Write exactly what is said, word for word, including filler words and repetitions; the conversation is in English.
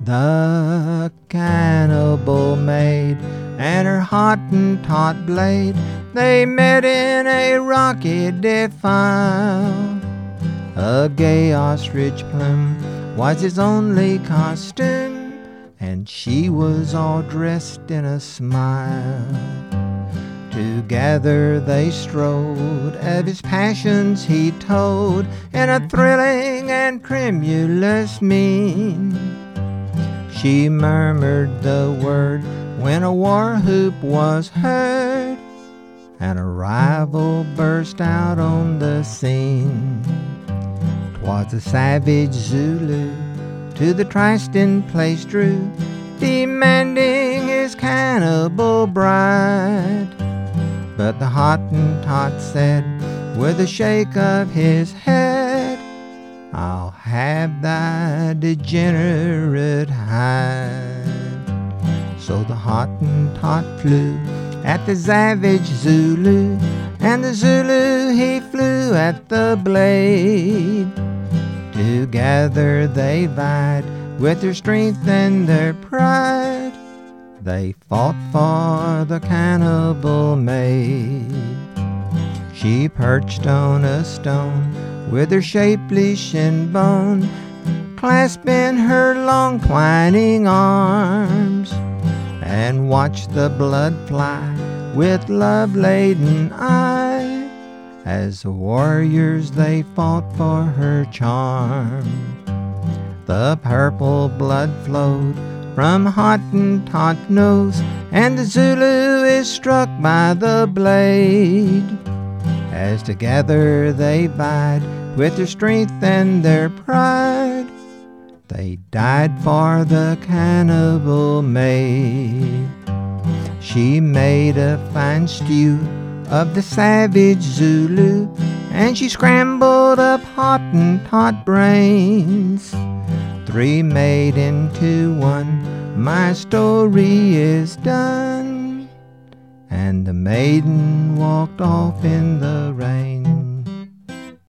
The cannibal maid and her Hottentot blade, they met in a rocky defile. A gay ostrich plume was his only costume, and she was all dressed in a smile. Together they strode, of his passions he told, in a thrilling and tremulous mien. She murmured the word when a war whoop was heard, and a rival burst out on the scene. 'Twas a savage Zulu to the trysting place drew, demanding his cannibal bride. But the Hottentot said, with a shake of his head, "I'll have thy degenerate hide." So the Hottentot flew at the savage Zulu, and the Zulu he flew at the blade. Together they vied with their strength and their pride. They fought for the cannibal maid. She perched on a stone with her shapely shin bone clasped in her long twining arms, and watched the blood fly with love-laden eye as the warriors they fought for her charm. The purple blood flowed from Hottentot nose, and the Zulu is struck by the blade. As together they vied with their strength and their pride, they died for the cannibal maid. She made a fine stew of the savage Zulu, and she scrambled up Hottentot brains. Three made into one, my story is done, and the maiden walked off in the rain.